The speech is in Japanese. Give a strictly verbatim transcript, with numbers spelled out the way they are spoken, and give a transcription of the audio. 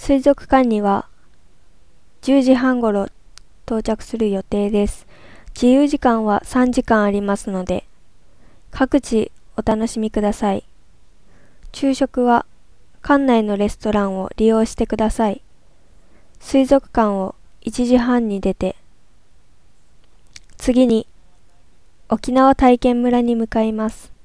水族館にはじゅうじはんごろ到着する予定です。自由時間はさんじかんありますので、各自お楽しみください。昼食は館内のレストランを利用してください。水族館をいちじはんに出て、次に沖縄体験村に向かいます。